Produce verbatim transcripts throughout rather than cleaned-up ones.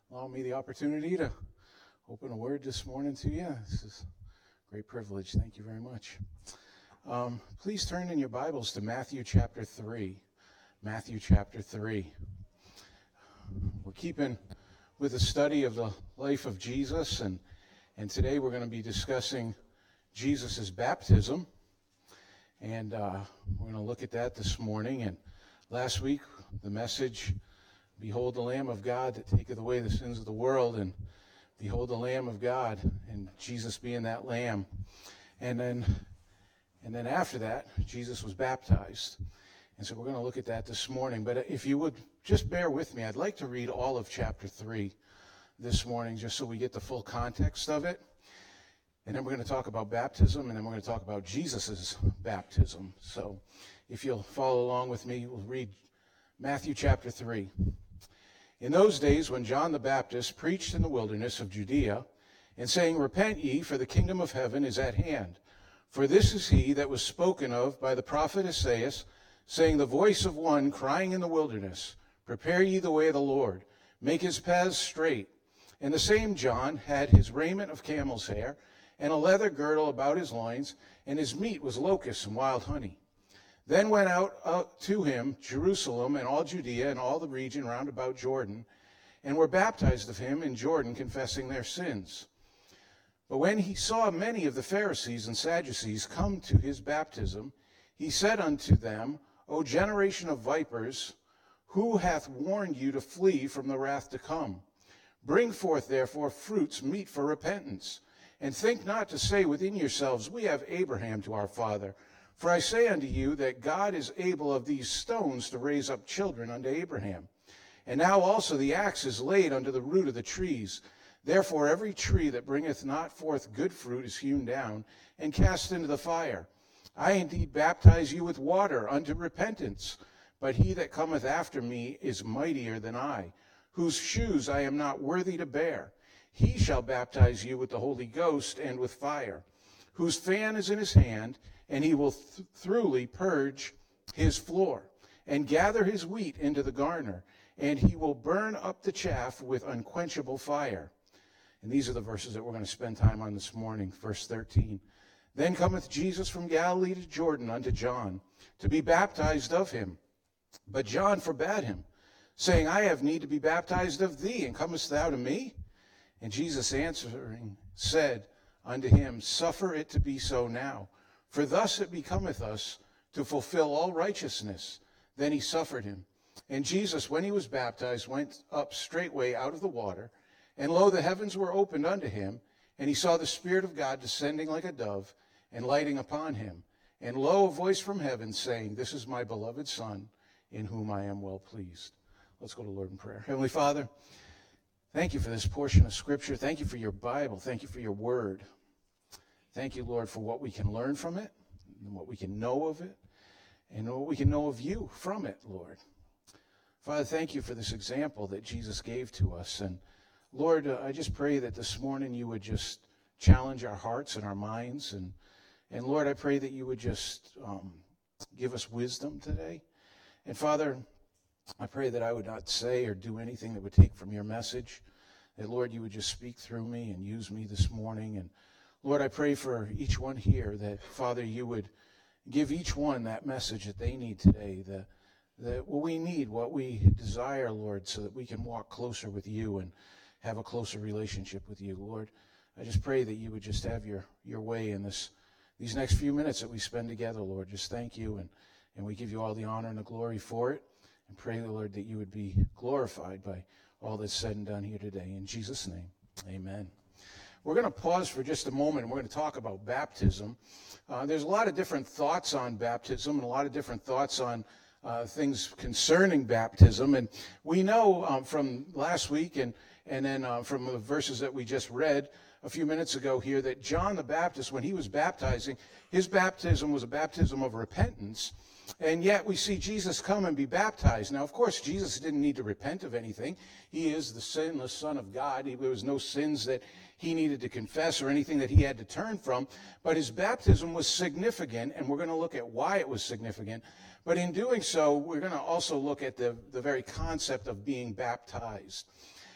allow me the opportunity to open a word this morning to you. This is a great privilege. Thank you very much. Um, please turn in your Bibles to Matthew chapter three. Matthew chapter three. We're keeping with a study of the life of Jesus, and, and today we're going to be discussing Jesus' baptism. And uh, we're going to look at that this morning. And last week, the message, Behold the Lamb of God that taketh away the sins of the world, and behold the Lamb of God, and Jesus being that Lamb. And then, and then after that, Jesus was baptized. And so we're going to look at that this morning. But if you would just bear with me, I'd like to read all of chapter three this morning, just so we get the full context of it. And then we're going to talk about baptism, and then we're going to talk about Jesus' baptism. So if you'll follow along with me, we'll read Matthew chapter three. In those days when John the Baptist preached in the wilderness of Judea, and saying, Repent ye, for the kingdom of heaven is at hand. For this is he that was spoken of by the prophet Esaias, saying, The voice of one crying in the wilderness, Prepare ye the way of the Lord, make his paths straight. And the same John had his raiment of camel's hair, and a leather girdle about his loins, and his meat was locusts and wild honey. Then went out uh, to him Jerusalem and all Judea and all the region round about Jordan, and were baptized of him in Jordan, confessing their sins. But when he saw many of the Pharisees and Sadducees come to his baptism, he said unto them, O generation of vipers, who hath warned you to flee from the wrath to come? Bring forth therefore fruits meet for repentance. And think not to say within yourselves, We have Abraham to our father. For I say unto you that God is able of these stones to raise up children unto Abraham. And now also the axe is laid unto the root of the trees. Therefore every tree that bringeth not forth good fruit is hewn down and cast into the fire. I indeed baptize you with water unto repentance, but he that cometh after me is mightier than I, whose shoes I am not worthy to bear. He shall baptize you with the Holy Ghost and with fire, whose fan is in his hand, and he will th- thoroughly purge his floor, and gather his wheat into the garner, and he will burn up the chaff with unquenchable fire. And these are the verses that we're going to spend time on this morning. Verse thirteen. Then cometh Jesus from Galilee to Jordan unto John, to be baptized of him. But John forbade him, saying, I have need to be baptized of thee, and comest thou to me? And Jesus answering said unto him, Suffer it to be so now, for thus it becometh us to fulfill all righteousness. Then he suffered him. And Jesus, when he was baptized, went up straightway out of the water. And lo, the heavens were opened unto him, and he saw the Spirit of God descending like a dove, and lighting upon him. And lo, a voice from heaven saying, This is my beloved Son, in whom I am well pleased. Let's go to the Lord in prayer. Heavenly Father, thank you for this portion of Scripture. Thank you for your Bible. Thank you for your word. Thank you, Lord, for what we can learn from it, and what we can know of it, and what we can know of you from it, Lord. Father, thank you for this example that Jesus gave to us. And Lord, uh, I just pray that this morning you would just challenge our hearts and our minds. And, and Lord, I pray that you would just um, give us wisdom today. And Father, I pray that I would not say or do anything that would take from your message. That, Lord, you would just speak through me and use me this morning. And Lord, I pray for each one here that, Father, you would give each one that message that they need today, that, that what we need, what we desire, Lord, so that we can walk closer with you and have a closer relationship with you, Lord. I just pray that you would just have your, your way in this these next few minutes that we spend together, Lord. Just thank you, and, and we give you all the honor and the glory for it. And pray, Lord, that you would be glorified by all that's said and done here today. In Jesus' name, amen. We're going to pause for just a moment, and we're going to talk about baptism. Uh, there's a lot of different thoughts on baptism and a lot of different thoughts on uh, things concerning baptism. And we know um, from last week and, and then uh, from the verses that we just read a few minutes ago here that John the Baptist, when he was baptizing, his baptism was a baptism of repentance. And yet we see Jesus come and be baptized. Now, of course, Jesus didn't need to repent of anything. He is the sinless Son of God. There was no sins that he needed to confess or anything that he had to turn from. But his baptism was significant, and we're going to look at why it was significant. But in doing so, we're going to also look at the, the very concept of being baptized.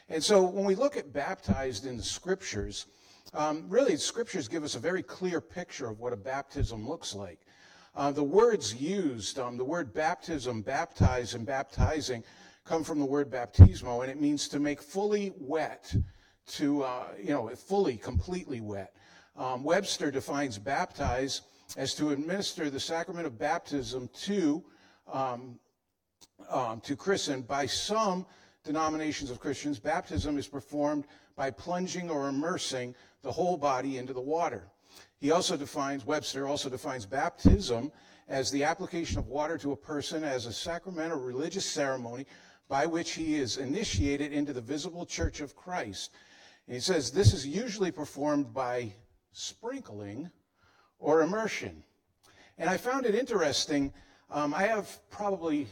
And so when we look at baptized in the scriptures, um, really the scriptures give us a very clear picture of what a baptism looks like. Uh, the words used, um, the word baptism, baptize, and baptizing come from the word baptismo, and it means to make fully wet, to, uh, you know, fully, completely wet. Um, Webster defines baptize as to administer the sacrament of baptism to, um, um, to christen. By some denominations of Christians, baptism is performed by plunging or immersing the whole body into the water. He also defines, Webster also defines baptism as the application of water to a person as a sacramental religious ceremony by which he is initiated into the visible church of Christ. And he says this is usually performed by sprinkling or immersion. And I found it interesting. Um, I have probably,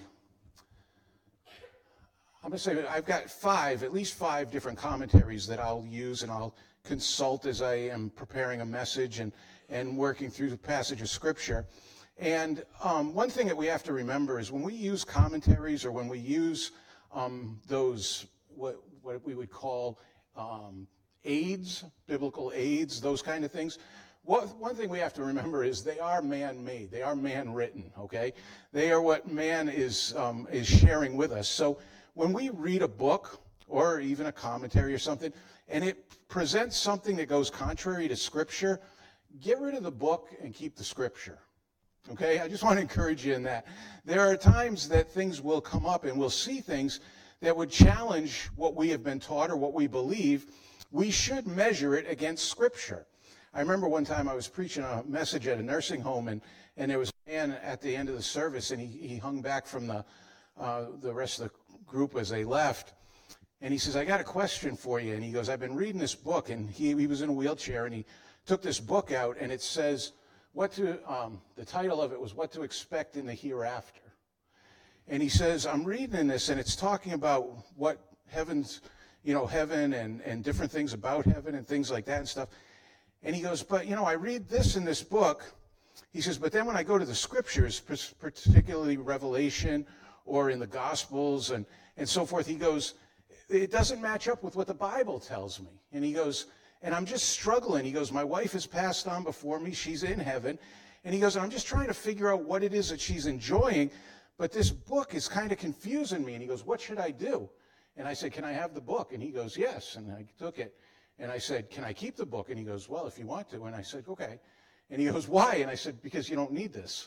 I'm going to say I've got five, at least five different commentaries that I'll use and I'll consult as I am preparing a message and, and working through the passage of Scripture. And um, one thing that we have to remember is when we use commentaries or when we use um, those, what, what we would call um, aids, biblical aids, those kind of things, what, one thing we have to remember is they are man-made. They are man-written, okay? They are what man is um, is sharing with us. So when we read a book or even a commentary or something, and it presents something that goes contrary to Scripture, get rid of the book and keep the Scripture. Okay? I just want to encourage you in that. There are times that things will come up and we'll see things that would challenge what we have been taught or what we believe. We should measure it against Scripture. I remember one time I was preaching a message at a nursing home, and, and there was a man at the end of the service, and he, he hung back from the, uh, the rest of the group as they left. And he says, I got a question for you. And he goes, I've been reading this book. And he, he was in a wheelchair, and he took this book out, and it says, what to, um, the title of it was What to Expect in the Hereafter. And he says, I'm reading this, and it's talking about what heaven's, you know, heaven and, and different things about heaven and things like that and stuff. And he goes, but, you know, I read this in this book. He says, but then when I go to the Scriptures, particularly Revelation or in the Gospels and, and so forth, he goes, it doesn't match up with what the Bible tells me. And he goes, and I'm just struggling. He goes, my wife has passed on before me. She's in heaven. And he goes, I'm just trying to figure out what it is that she's enjoying. But this book is kind of confusing me. And he goes, what should I do? And I said, can I have the book? And he goes, yes. And I took it. And I said, can I keep the book? And he goes, well, if you want to. And I said, okay. And he goes, why? And I said, because you don't need this.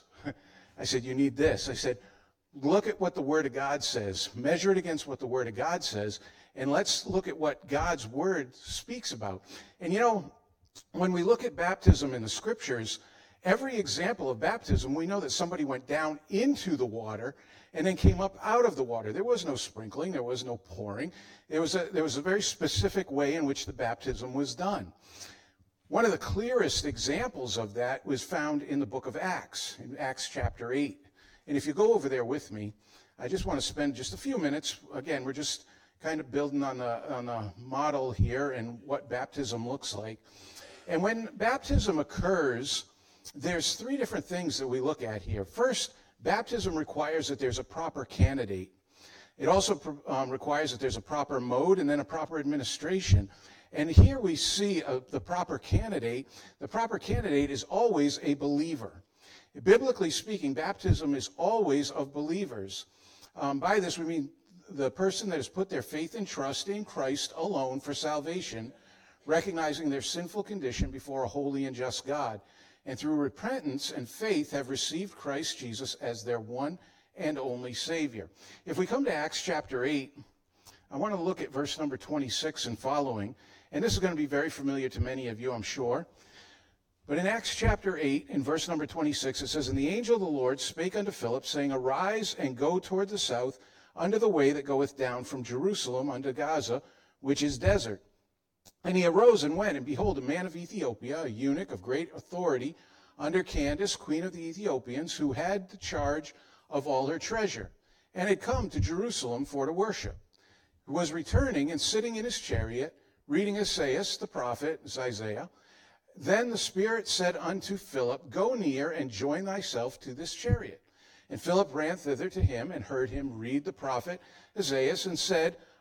I said, you need this. I said, look at what the Word of God says. Measure it against what the Word of God says. And let's look at what God's Word speaks about. And you know, when we look at baptism in the Scriptures, every example of baptism, we know that somebody went down into the water and then came up out of the water. There was no sprinkling. There was no pouring. There was a, there was a very specific way in which the baptism was done. One of the clearest examples of that was found in the book of Acts, in Acts chapter eight. And if you go over there with me, I just want to spend just a few minutes. Again, we're just kind of building on the, on the model here and what baptism looks like. And when baptism occurs, there's three different things that we look at here. First, baptism requires that there's a proper candidate. It also um, requires that there's a proper mode and then a proper administration. And here we see a, the proper candidate. The proper candidate is always a believer. Biblically speaking, baptism is always of believers. Um, by this, we mean the person that has put their faith and trust in Christ alone for salvation, recognizing their sinful condition before a holy and just God, and through repentance and faith have received Christ Jesus as their one and only Savior. If we come to Acts chapter eight, I want to look at verse number twenty-six and following, and this is going to be very familiar to many of you, I'm sure. But in Acts chapter eight, in verse number twenty-six, it says, And the angel of the Lord spake unto Philip, saying, Arise and go toward the south, unto the way that goeth down from Jerusalem unto Gaza, which is desert. And he arose and went, and behold, a man of Ethiopia, a eunuch of great authority, under Candace, queen of the Ethiopians, who had the charge of all her treasure, and had come to Jerusalem for to worship, who was returning and sitting in his chariot, reading Esaias the prophet, Isaiah. Then the Spirit said unto Philip, Go near and join thyself to this chariot. And Philip ran thither to him and heard him read the prophet Esaias, and said,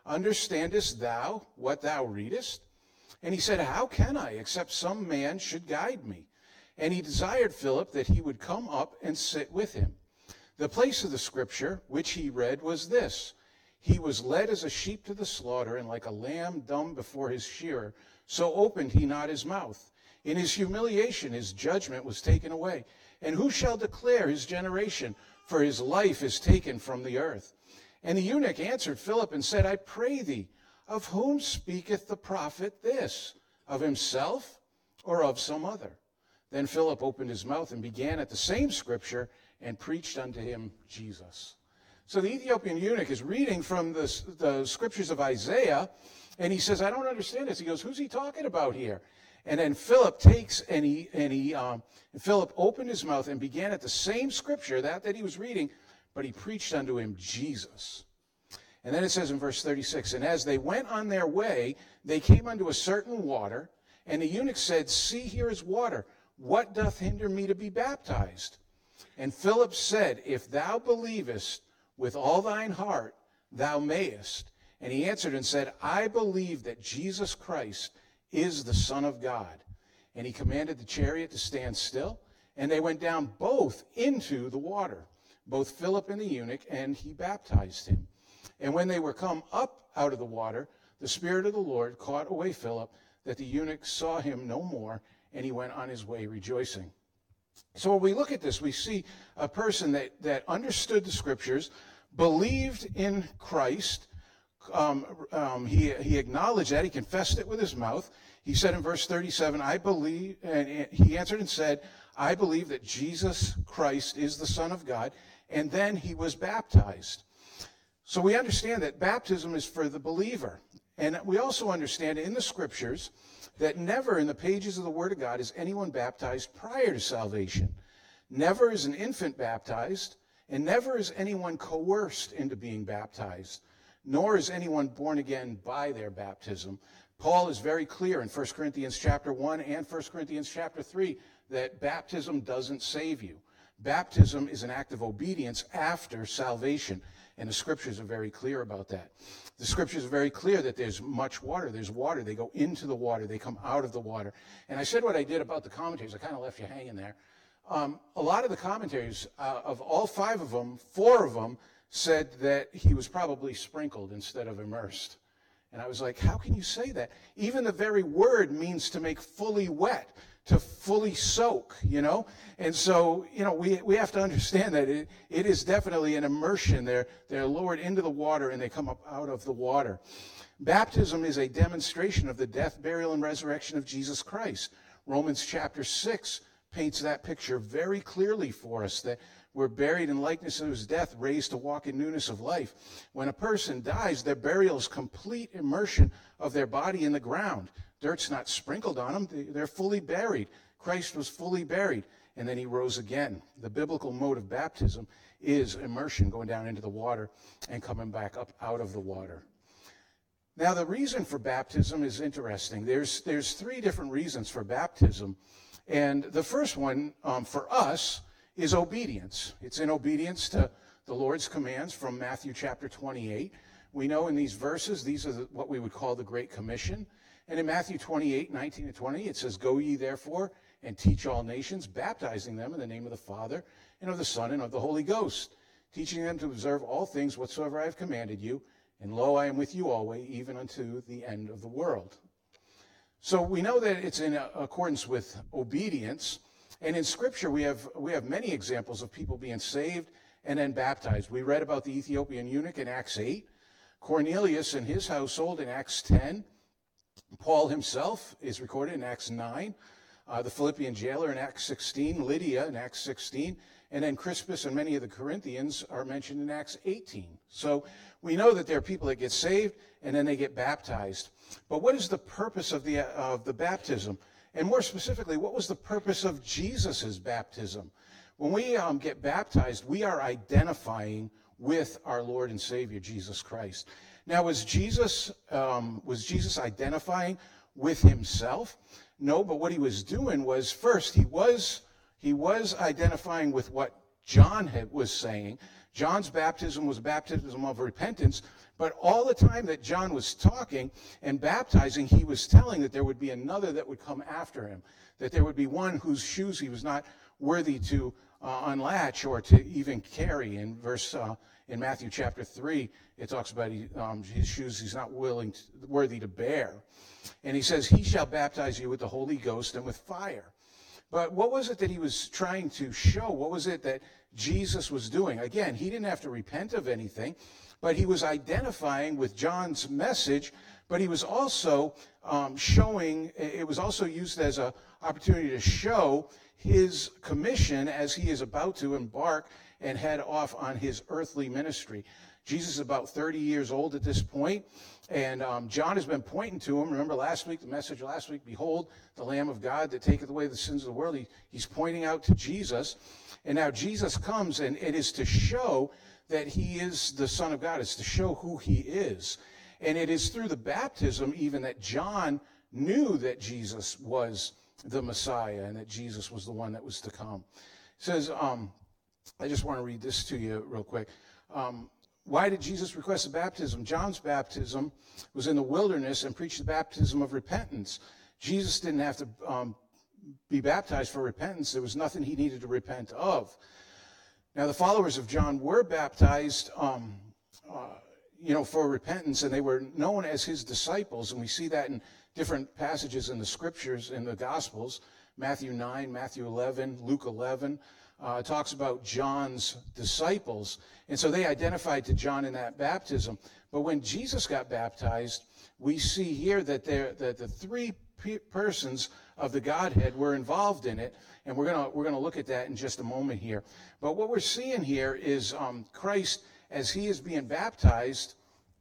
Understandest thou what thou readest? And he said, How can I, except some man should guide me? And he desired Philip that he would come up and sit with him. The place of the scripture which he read was this: He was led as a sheep to the slaughter, and like a lamb dumb before his shearer, so opened he not his mouth. In his humiliation his judgment was taken away. And who shall declare his generation? For his life is taken from the earth. And the eunuch answered Philip and said, I pray thee, of whom speaketh the prophet this? Of himself or of some other? Then Philip opened his mouth and began at the same scripture and preached unto him Jesus. So the Ethiopian eunuch is reading from the, the scriptures of Isaiah, and he says, I don't understand this. He goes, who's he talking about here? And then Philip takes and he and he um, and Philip opened his mouth and began at the same scripture that that he was reading, but he preached unto him Jesus. And then it says in verse thirty-six, and as they went on their way, they came unto a certain water, and the eunuch said, See, here is water. What doth hinder me to be baptized? And Philip said, If thou believest with all thine heart, thou mayest. And he answered and said, I believe that Jesus Christ is the Son of God. And he commanded the chariot to stand still, and they went down both into the water, both Philip and the eunuch, and he baptized him. And when they were come up out of the water, the Spirit of the Lord caught away Philip, that the eunuch saw him no more, and he went on his way rejoicing. So when we look at this, we see a person that, that understood the scriptures, believed in Christ. Um, um, he, he acknowledged that. He confessed it with his mouth. He said in verse thirty-seven, I believe, and he answered and said, I believe that Jesus Christ is the Son of God. And then he was baptized. So we understand that baptism is for the believer. And we also understand in the scriptures that never in the pages of the Word of God is anyone baptized prior to salvation. Never is an infant baptized, and never is anyone coerced into being baptized, nor is anyone born again by their baptism. Paul is very clear in First Corinthians chapter one and First Corinthians chapter three that baptism doesn't save you. Baptism is an act of obedience after salvation, and the scriptures are very clear about that. The scriptures are very clear that there's much water. There's water. They go into the water. They come out of the water. And I said what I did about the commentaries. I kind of left you hanging there. Um, a lot of the commentaries, uh, of all five of them, four of them said that he was probably sprinkled instead of immersed. And I was like, how can you say that? Even the very word means to make fully wet, to fully soak, you know? And so, you know, we we have to understand that it, it is definitely an immersion. They're, they're lowered into the water and they come up out of the water. Baptism is a demonstration of the death, burial, and resurrection of Jesus Christ. Romans chapter six paints that picture very clearly for us, that we're buried in likeness of his death, raised to walk in newness of life. When a person dies, their burial is complete immersion of their body in the ground. Dirt's not sprinkled on them. They're fully buried. Christ was fully buried, and then he rose again. The biblical mode of baptism is immersion, going down into the water and coming back up out of the water. Now, the reason for baptism is interesting. There's, there's three different reasons for baptism. And the first one, um, for us, is obedience. It's in obedience to the Lord's commands from Matthew chapter twenty-eight. We know in these verses, these are the, what we would call the Great Commission. And in Matthew twenty-eight, nineteen to twenty, it says, Go ye therefore and teach all nations, baptizing them in the name of the Father and of the Son and of the Holy Ghost, teaching them to observe all things whatsoever I have commanded you. And lo, I am with you always, even unto the end of the world. So we know that it's in accordance with obedience. And in Scripture, we have we have many examples of people being saved and then baptized. We read about the Ethiopian eunuch in Acts eight, Cornelius and his household in Acts ten, Paul himself is recorded in Acts nine, uh, the Philippian jailer in Acts sixteen, Lydia in Acts sixteen, and then Crispus and many of the Corinthians are mentioned in Acts eighteen. So we know that there are people that get saved and then they get baptized. But what is the purpose of the, uh, of the baptism? And more specifically, what was the purpose of Jesus' baptism? When we um, get baptized, we are identifying with our Lord and Savior, Jesus Christ. Now, was Jesus um, was Jesus identifying with himself? No, but what he was doing was, first, he was he was identifying with what John had, was saying. John's baptism was a baptism of repentance, but all the time that John was talking and baptizing, he was telling that there would be another that would come after him, that there would be one whose shoes he was not worthy to uh, unlatch or to even carry. In verse uh, in Matthew chapter three, it talks about he, um, his shoes he's not willing to, worthy to bear. And he says, he shall baptize you with the Holy Ghost and with fire. But what was it that he was trying to show? What was it that Jesus was doing? Again, he didn't have to repent of anything, but he was identifying with John's message, but he was also um, showing, it was also used as an opportunity to show his commission as he is about to embark and head off on his earthly ministry. Jesus is about thirty years old at this point, and um, John has been pointing to him. Remember last week, the message last week, behold, the Lamb of God that taketh away the sins of the world. He, he's pointing out to Jesus, and now Jesus comes, and it is to show that he is the Son of God. It's to show who he is. And it is through the baptism even that John knew that Jesus was the Messiah and that Jesus was the one that was to come. It says, um, I just want to read this to you real quick. Um, Why did Jesus request a baptism? John's baptism was in the wilderness and preached the baptism of repentance. Jesus didn't have to um, be baptized for repentance. There was nothing he needed to repent of. Now, the followers of John were baptized, um, uh, you know, for repentance, and they were known as his disciples, and we see that in different passages in the scriptures, in the Gospels, Matthew nine, Matthew eleven, Luke eleven. Uh, it talks about John's disciples. And so they identified to John in that baptism. But when Jesus got baptized, we see here that, there, that the three pe- persons of the Godhead were involved in it. And we're going we're gonna look at that in just a moment here. But what we're seeing here is um, Christ, as he is being baptized,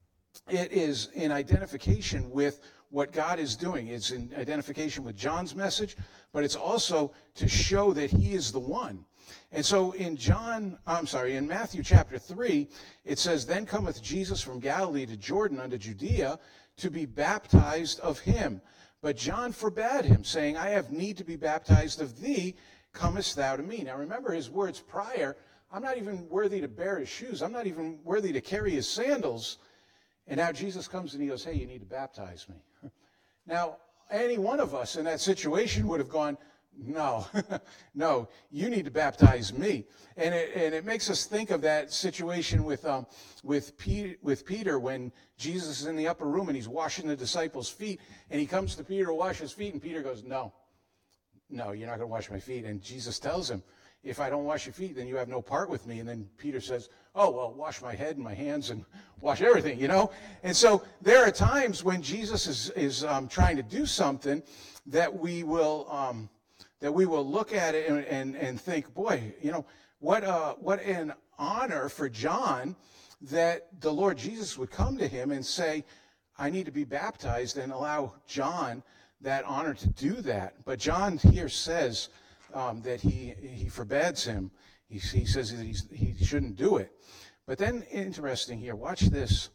it is in identification with what God is doing. It's in identification with John's message, but it's also to show that he is the one. And so in John, I'm sorry, in Matthew chapter three, it says, then cometh Jesus from Galilee to Jordan unto Judea to be baptized of him. But John forbade him, saying, I have need to be baptized of thee, comest thou to me? Now remember his words prior, I'm not even worthy to bear his shoes. I'm not even worthy to carry his sandals. And now Jesus comes and he goes, hey, you need to baptize me. Now, any one of us in that situation would have gone, no, no, you need to baptize me. And it, and it makes us think of that situation with um, with, Peter, with Peter when Jesus is in the upper room and he's washing the disciples' feet. And he comes to Peter to wash his feet, and Peter goes, no, no, you're not going to wash my feet. And Jesus tells him, if I don't wash your feet, then you have no part with me. And then Peter says, oh, well, wash my head and my hands and wash everything, you know. And so there are times when Jesus is, is um, trying to do something that we will... Um, that we will look at it and, and, and think, boy, you know, what uh, what an honor for John that the Lord Jesus would come to him and say, I need to be baptized, and allow John that honor to do that. But John here says um, that he he forbids him. He, he says that he's, he shouldn't do it. But then, interesting here, watch this.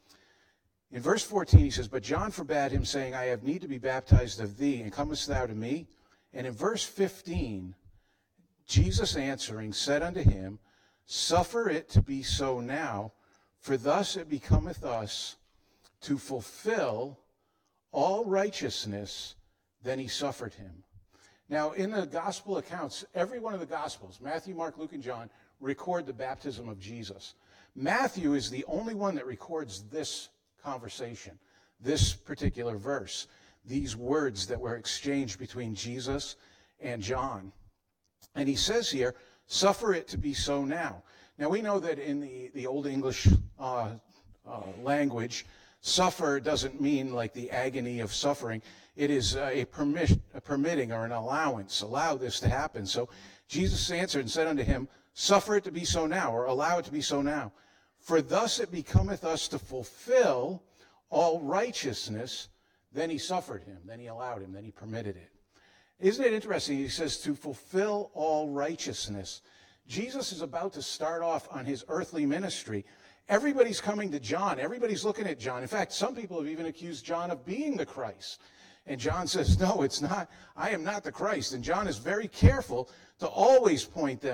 In verse fourteen, he says, but John forbade him, saying, I have need to be baptized of thee, and comest thou to me? And in verse fifteen, Jesus answering said unto him, suffer it to be so now, for thus it becometh us to fulfill all righteousness. Then he suffered him. Now, in the gospel accounts, every one of the gospels, Matthew, Mark, Luke, and John, record the baptism of Jesus. Matthew is the only one that records this conversation, this particular verse. These words that were exchanged between Jesus and John. And he says here, suffer it to be so now. Now we know that in the, the Old English uh, uh, language, suffer doesn't mean like the agony of suffering. It is uh, a, permit, a permitting or an allowance. Allow this to happen. So Jesus answered and said unto him, suffer it to be so now, or allow it to be so now. For thus it becometh us to fulfill all righteousness. Then he suffered him, then he allowed him, then he permitted it. Isn't it interesting? He says to fulfill all righteousness. Jesus is about to start off on his earthly ministry. Everybody's coming to John. Everybody's looking at John. In fact, some people have even accused John of being the Christ. And John says, no, it's not. I am not the Christ. And John is very careful to always point them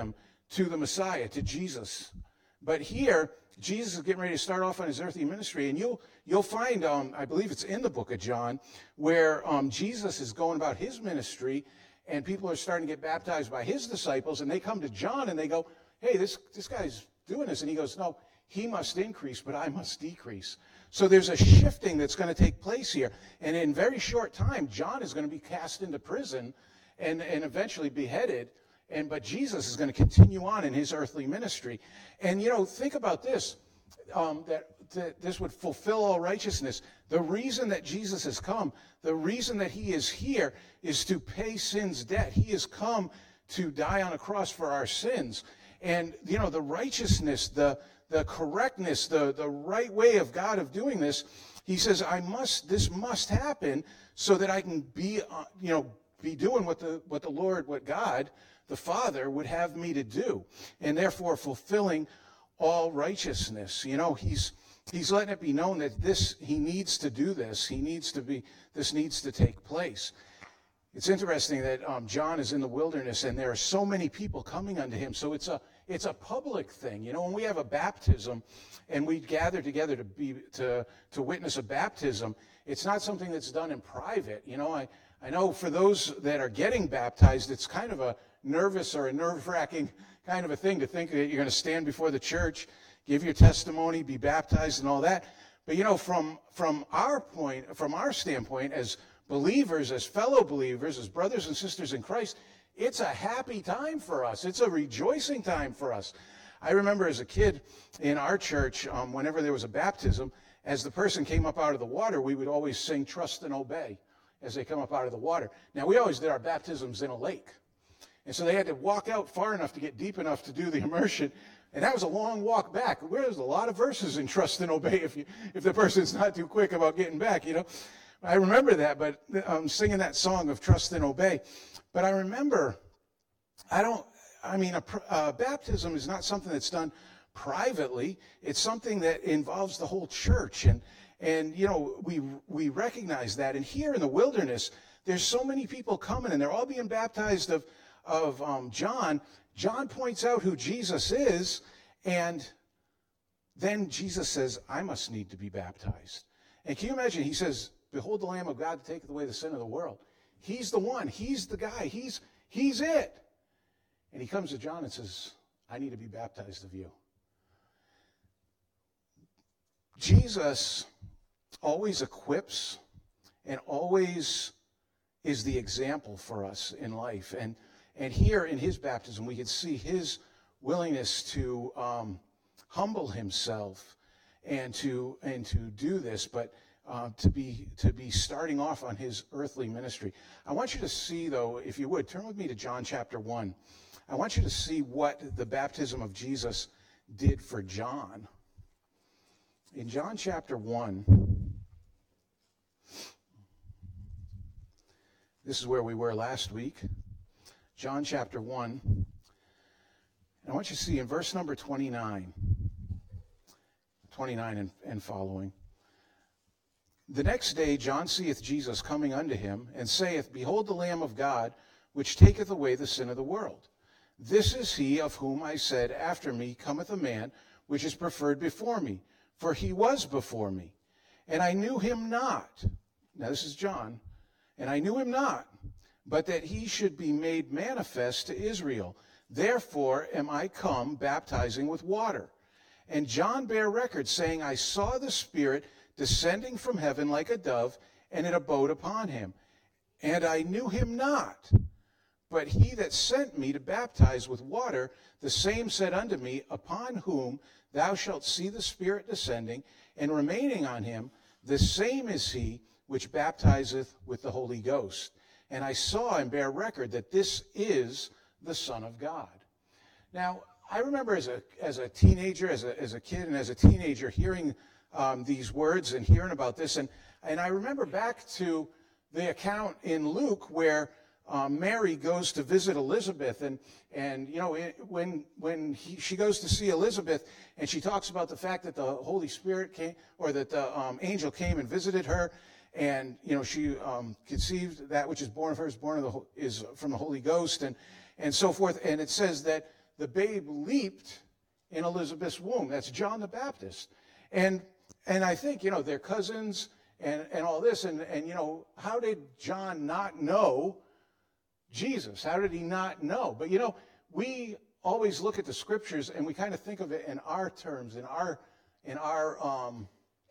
to the Messiah, to Jesus. But here, Jesus is getting ready to start off on his earthly ministry, and you'll you'll find, um, I believe it's in the book of John, where um, Jesus is going about his ministry, and people are starting to get baptized by his disciples, and they come to John and they go, hey, this, this guy's doing this. And he goes, no, he must increase, but I must decrease. So there's a shifting that's going to take place here. And in very short time, John is going to be cast into prison and, and eventually beheaded. And but Jesus is going to continue on in his earthly ministry. And, you know, think about this, um, that, that this would fulfill all righteousness. The reason that Jesus has come, the reason that he is here is to pay sin's debt. He has come to die on a cross for our sins. And, you know, the righteousness, the the correctness, the, the right way of God of doing this, he says, I must, this must happen so that I can be, uh, you know, be doing what the what the Lord, what God, the Father, would have me to do, and therefore fulfilling all righteousness. You know, he's he's letting it be known that this, he needs to do this. He needs to be, this needs to take place. It's interesting that um, John is in the wilderness, and there are so many people coming unto him. So it's a it's a public thing. You know, when we have a baptism, and we gather together to be to to witness a baptism, it's not something that's done in private. You know, I I know for those that are getting baptized, it's kind of a nervous or a nerve-wracking kind of a thing to think that you're going to stand before the church, give your testimony, be baptized, and all that. But you know, from from our point, from our standpoint, as believers, as fellow believers, as brothers and sisters in Christ, it's a happy time for us. It's a rejoicing time for us. I remember as a kid in our church, um, whenever there was a baptism, as the person came up out of the water, we would always sing "Trust and Obey" as they come up out of the water. Now, we always did our baptisms in a lake. And so they had to walk out far enough to get deep enough to do the immersion. And that was a long walk back. There's a lot of verses in "Trust and Obey" if you, if the person's not too quick about getting back, you know. I remember that, but um, singing that song of "Trust and Obey." But I remember, I don't, I mean, a, a baptism is not something that's done privately. It's something that involves the whole church. And, and you know, we we recognize that. And here in the wilderness, there's so many people coming, and they're all being baptized of, of um, John. John points out who Jesus is, and then Jesus says, I must need to be baptized. And can you imagine? He says, behold the Lamb of God to take away the sin of the world. He's the one. He's the guy. He's he's it. And he comes to John and says, I need to be baptized of you. Jesus always equips and always is the example for us in life. And and here in his baptism, we can see his willingness to um, humble himself and to and to do this, but uh, to be to be starting off on his earthly ministry. I want you to see, though, if you would, turn with me to John chapter one. I want you to see what the baptism of Jesus did for John. In John chapter one, this is where we were last week. John chapter one. And I want you to see in verse number twenty-nine, twenty-nine and, and following. The next day John seeth Jesus coming unto him, and saith, Behold the Lamb of God, which taketh away the sin of the world. This is he of whom I said, After me cometh a man, which is preferred before me, for he was before me. And I knew him not. Now this is John. And I knew him not, but that he should be made manifest to Israel. Therefore am I come baptizing with water. And John bare record, saying, I saw the Spirit descending from heaven like a dove, and it abode upon him. And I knew him not. But he that sent me to baptize with water, the same said unto me, Upon whom thou shalt see the Spirit descending and remaining on him, the same is he which baptizeth with the Holy Ghost. And I saw and bear record that this is the Son of God. Now, I remember as a as a teenager, as a as a kid and as a teenager, hearing um, these words and hearing about this. And, and I remember back to the account in Luke where Um, Mary goes to visit Elizabeth, and and you know it, when when he, she goes to see Elizabeth, and she talks about the fact that the Holy Spirit came, or that the um, angel came and visited her, and you know she um, conceived that which is born of her is born of the is from the Holy Ghost, and and so forth. And it says that the babe leaped in Elizabeth's womb. That's John the Baptist. And and I think, you know, they're cousins and, and all this. And, and, you know, how did John not know Jesus? How did he not know? But, you know, we always look at the scriptures and we kind of think of it in our terms, in our in our um,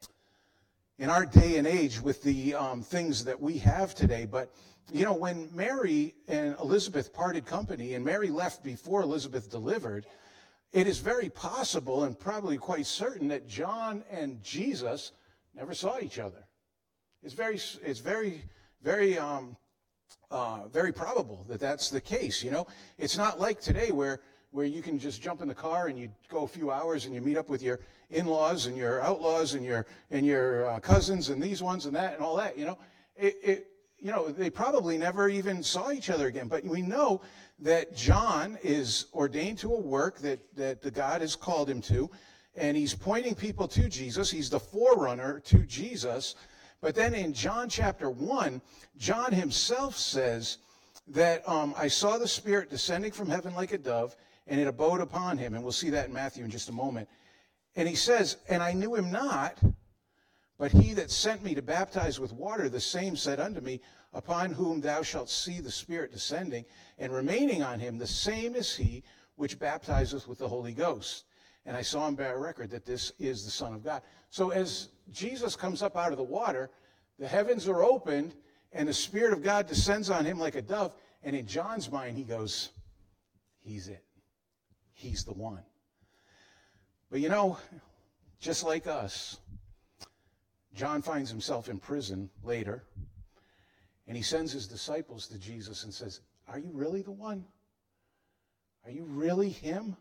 in our day and age with the um, things that we have today. But, you know, when Mary and Elizabeth parted company and Mary left before Elizabeth delivered, it is very possible and probably quite certain that John and Jesus never saw each other. It's very, it's very, very, um, uh, very probable that that's the case. You know, it's not like today where where you can just jump in the car and you go a few hours and you meet up with your in-laws and your outlaws and your and your uh, cousins and these ones and that and all that. You know, it, it you know they probably never even saw each other again. But we know that John is ordained to a work that that the God has called him to, and he's pointing people to Jesus. He's the forerunner to Jesus. But then in John chapter one, John himself says that um, I saw the Spirit descending from heaven like a dove, and it abode upon him. And we'll see that in Matthew in just a moment. And he says, and I knew him not, but he that sent me to baptize with water, the same said unto me, upon whom thou shalt see the Spirit descending and remaining on him, the same is he which baptizeth with the Holy Ghost. And I saw him bear record that this is the Son of God. So as Jesus comes up out of the water, the heavens are opened, and the Spirit of God descends on him like a dove. And in John's mind, he goes, he's it. He's the one. But you know, just like us, John finds himself in prison later, and he sends his disciples to Jesus and says, are you really the one? Are you really him?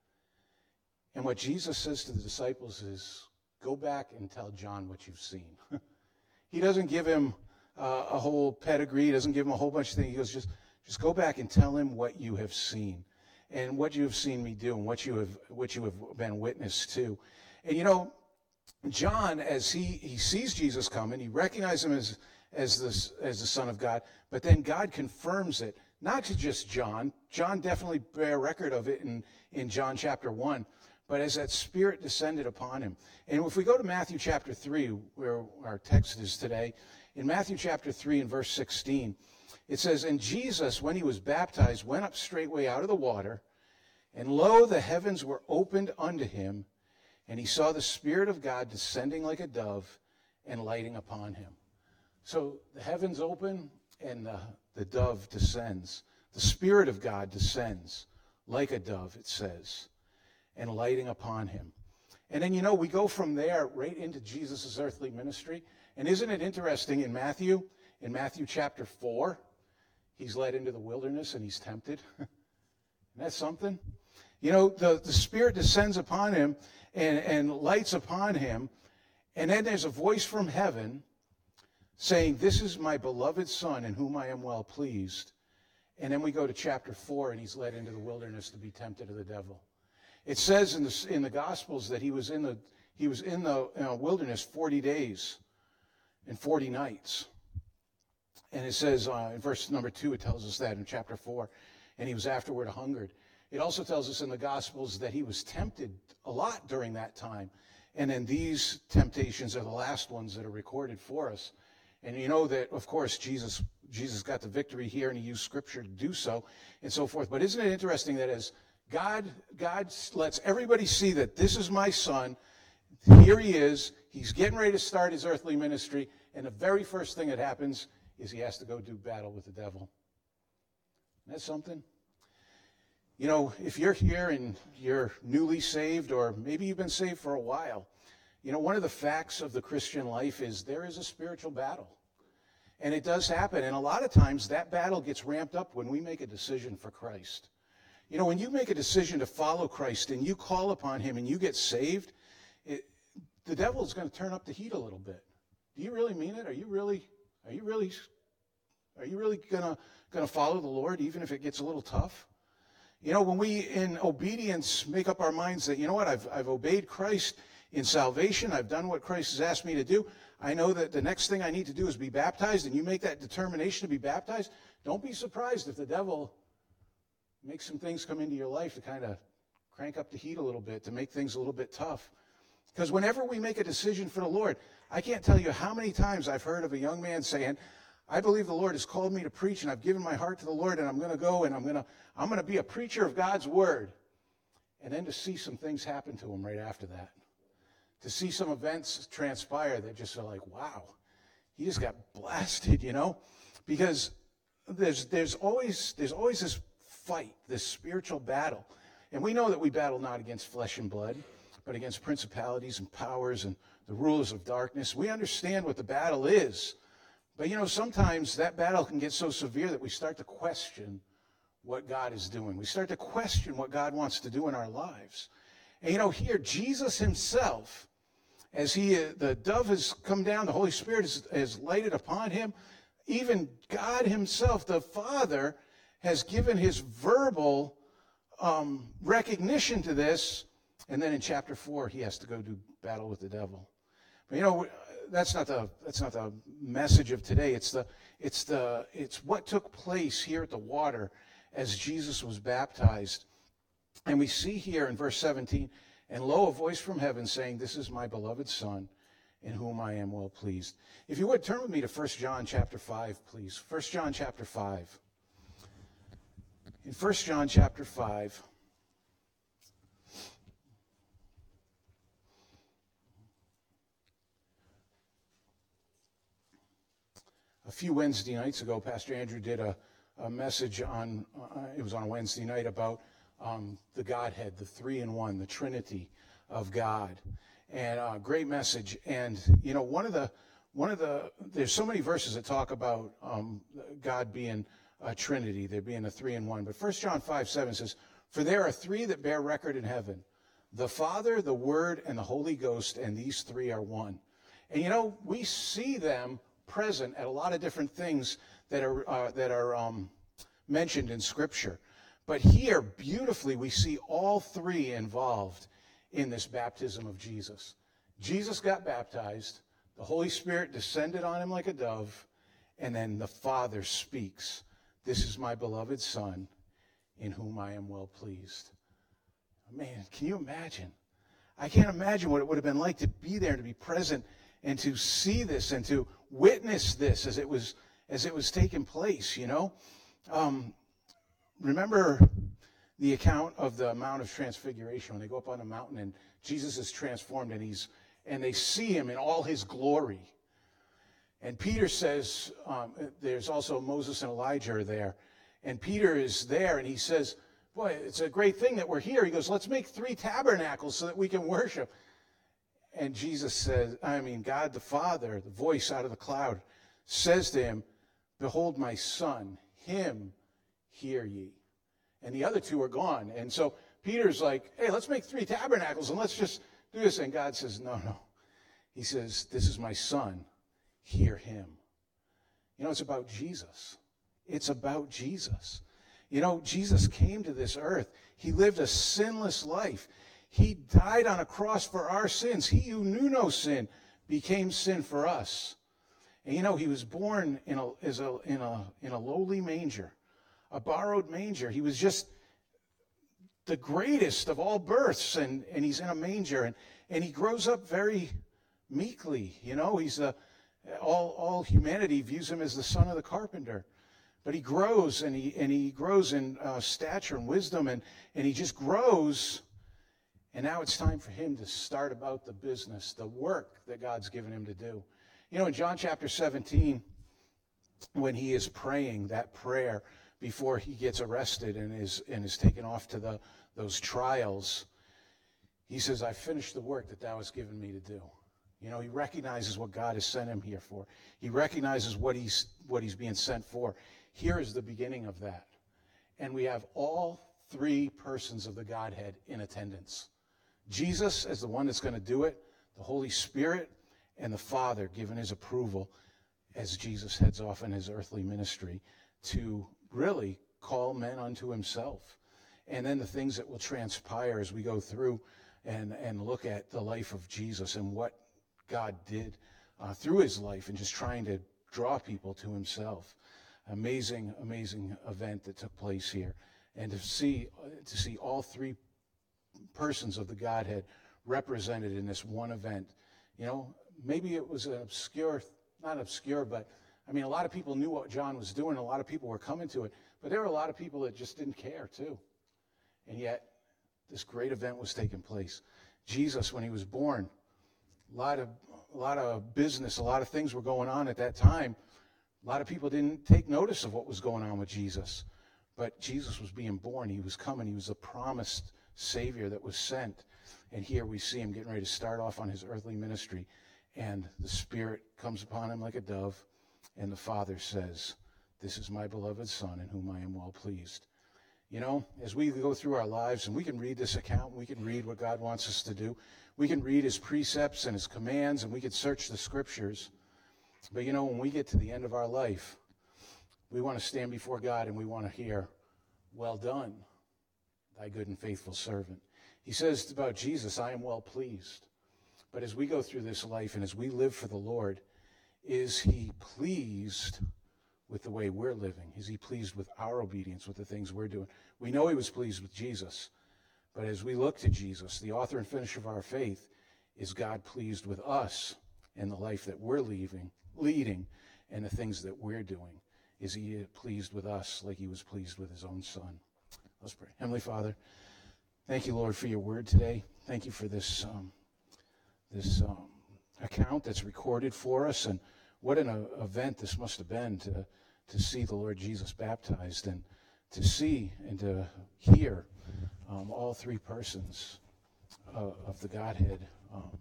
And what Jesus says to the disciples is, go back and tell John what you've seen. He doesn't give him uh, a whole pedigree. He doesn't give him a whole bunch of things. He goes, just, just go back and tell him what you have seen and what you have seen me do and what you have what you have been witness to. And you know, John, as he, he sees Jesus coming, he recognizes him as, as, the, as the Son of God, but then God confirms it, not to just John. John definitely bear record of it in, in John chapter one, but as that Spirit descended upon him. And if we go to Matthew chapter three, where our text is today, in Matthew chapter three and verse sixteen, it says, and Jesus, when he was baptized, went up straightway out of the water, and lo, the heavens were opened unto him, and he saw the Spirit of God descending like a dove and lighting upon him. So the heavens open, and the, the dove descends. The Spirit of God descends like a dove, it says, and lighting upon him. And then, you know, we go from there right into Jesus' earthly ministry. And isn't it interesting in Matthew, in Matthew chapter four, he's led into the wilderness and he's tempted. Isn't that something? You know, the, the Spirit descends upon him and, and lights upon him. And then there's a voice from heaven saying, this is my beloved Son in whom I am well pleased. And then we go to chapter four and he's led into the wilderness to be tempted of the devil. It says in the, in the Gospels that he was in the, he was in the you know, wilderness forty days and forty nights. And it says uh, in verse number two, it tells us that in chapter four, and he was afterward hungered. It also tells us in the Gospels that he was tempted a lot during that time. And then these temptations are the last ones that are recorded for us. And you know that, of course, Jesus Jesus got the victory here, and he used Scripture to do so, and so forth. But isn't it interesting that as God, God lets everybody see that this is my Son, here he is, he's getting ready to start his earthly ministry, and the very first thing that happens is he has to go do battle with the devil. Isn't that something? You know, if you're here and you're newly saved, or maybe you've been saved for a while, you know, one of the facts of the Christian life is there is a spiritual battle. And it does happen. And a lot of times that battle gets ramped up when we make a decision for Christ. You know, when you make a decision to follow Christ and you call upon him and you get saved, it, the devil is going to turn up the heat a little bit. Do you really mean it? Are you really, are you really, are you really gonna gonna follow the Lord even if it gets a little tough? You know, when we in obedience make up our minds that, you know what, I've I've obeyed Christ in salvation, I've done what Christ has asked me to do, I know that the next thing I need to do is be baptized, and you make that determination to be baptized, don't be surprised if the devil make some things come into your life to kind of crank up the heat a little bit, to make things a little bit tough. Because whenever we make a decision for the Lord, I can't tell you how many times I've heard of a young man saying, I believe the Lord has called me to preach, and I've given my heart to the Lord, and I'm going to go, and I'm going to I'm going to be a preacher of God's word. And then to see some things happen to him right after that. To see some events transpire that just are like, wow, he just got blasted, you know? Because there's there's always there's always this fight, this spiritual battle. And we know that we battle not against flesh and blood, but against principalities and powers and the rulers of darkness. We understand what the battle is. But, you know, sometimes that battle can get so severe that we start to question what God is doing. We start to question what God wants to do in our lives. And, you know, here, Jesus himself, as he, uh, the dove has come down, the Holy Spirit has, has lighted upon him, even God himself, the Father, has given his verbal um, recognition to this. And then in chapter four, he has to go do battle with the devil. But, you know, that's not the that's not the message of today. It's the it's the it's what took place here at the water as Jesus was baptized. And we see here in verse seventeen, and lo, a voice from heaven saying, this is my beloved Son, in whom I am well pleased. If you would, turn with me to First John chapter five, please. First John chapter five. In First John chapter five, a few Wednesday nights ago, Pastor Andrew did a, a message on, uh, it was on a Wednesday night, about um, the Godhead, the three in one, the Trinity of God. And a uh, great message. And, you know, one of the, one of the, there's so many verses that talk about um, God being a Trinity, there being a three in one. But First John five seven says, for there are three that bear record in heaven, the Father, the Word, and the Holy Ghost, and these three are one. And, you know, we see them present at a lot of different things that are uh, that are um, mentioned in Scripture. But here, beautifully, we see all three involved in this baptism of Jesus. Jesus got baptized, the Holy Spirit descended on him like a dove, and then the Father speaks, this is my beloved Son, in whom I am well pleased. Man, can you imagine? I can't imagine what it would have been like to be there, to be present, and to see this, and to witness this as it was as it was taking place, you know. Um, remember the account of the Mount of Transfiguration, when they go up on the mountain and Jesus is transformed, and he's and they see him in all his glory. And Peter says, um, there's also Moses and Elijah are there, and Peter is there, and he says, boy, it's a great thing that we're here. He goes, let's make three tabernacles so that we can worship. And Jesus says, I mean, God the Father, the voice out of the cloud, says to him, behold my Son, him hear ye. And the other two are gone. And so Peter's like, hey, let's make three tabernacles and let's just do this. And God says, no, no. He says, this is my Son, hear him. You know, it's about Jesus. It's about Jesus. You know, Jesus came to this earth. He lived a sinless life. He died on a cross for our sins. He who knew no sin became sin for us. And you know, he was born in a, as a, in a, in a lowly manger, a borrowed manger. He was just the greatest of all births, and, and he's in a manger. And, and he grows up very meekly. You know, he's a, all, all humanity views him as the son of the carpenter. But he grows, and he, and he grows in uh, stature and wisdom, and, and he just grows. And now it's time for him to start about the business, the work that God's given him to do. You know, in John chapter seventeen, when he is praying that prayer before he gets arrested and is and is taken off to the those trials, he says, I finished the work that thou hast given me to do. You know, he recognizes what God has sent him here for. He recognizes what he's what he's being sent for. Here is the beginning of that. And we have all three persons of the Godhead in attendance. Jesus as the one that's going to do it, the Holy Spirit, and the Father giving his approval as Jesus heads off in his earthly ministry to really call men unto himself. And then the things that will transpire as we go through and, and look at the life of Jesus and what God did uh, through his life, and just trying to draw people to himself. Amazing, amazing event that took place here and to see to see all three persons of the Godhead represented in this one event. You know, maybe it was an obscure, not obscure, but I mean, a lot of people knew what John was doing. A lot of people were coming to it, but there were a lot of people that just didn't care too. And yet, this great event was taking place. Jesus, when he was born, a lot of a lot of business, a lot of things were going on at that time. A lot of people didn't take notice of what was going on with Jesus. But Jesus was being born. He was coming. He was a promised Savior that was sent. And here we see him getting ready to start off on his earthly ministry. And the Spirit comes upon him like a dove. And the Father says, "This is my beloved Son in whom I am well pleased." You know, as we go through our lives, and we can read this account, we can read what God wants us to do. We can read his precepts and his commands, and we can search the scriptures. But you know, when we get to the end of our life, we want to stand before God and we want to hear, "Well done, thy good and faithful servant." He says about Jesus, "I am well pleased." But as we go through this life and as we live for the Lord, is he pleased with the way we're living? Is he pleased with our obedience, with the things we're doing? We know he was pleased with Jesus. But as we look to Jesus, the author and finisher of our faith, is God pleased with us and the life that we're leaving, leading and the things that we're doing? Is he pleased with us like he was pleased with his own Son? Let's pray. Heavenly Father, thank you, Lord, for your word today. Thank you for this um, this um, account that's recorded for us. And what an uh, event this must have been to, to see the Lord Jesus baptized and to see and to hear um, all three persons uh, of the Godhead um,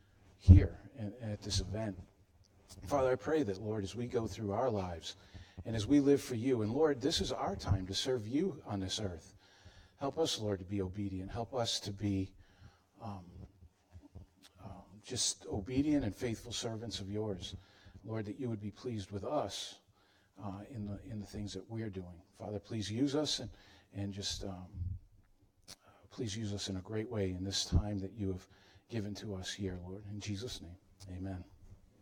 here and, and at this event. Father, I pray that, Lord, as we go through our lives and as we live for you, and Lord, this is our time to serve you on this earth. Help us, Lord, to be obedient. Help us to be um, um, just obedient and faithful servants of yours. Lord, that you would be pleased with us uh, in the in the things that we're doing. Father, please use us and, and just um, please use us in a great way in this time that you have given to us here, Lord. In Jesus' name, amen.